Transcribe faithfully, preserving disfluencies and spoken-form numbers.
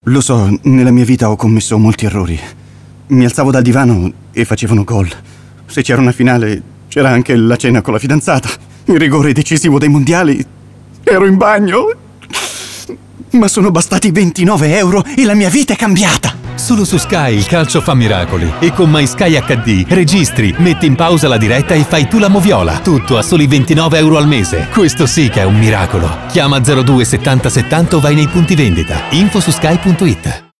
Lo so, nella mia vita ho commesso molti errori. Mi alzavo dal divano e facevano gol. Se c'era una finale, c'era anche la cena con la fidanzata. Il rigore decisivo dei mondiali. Ero in bagno. Ma sono bastati ventinove euro e la mia vita è cambiata. Solo su Sky il calcio fa miracoli. E con MySky acca di registri, metti in pausa la diretta e fai tu la moviola. Tutto a soli ventinove euro al mese. Questo sì che è un miracolo. Chiama zero due settanta settanta o vai nei punti vendita. Info su sky punto it.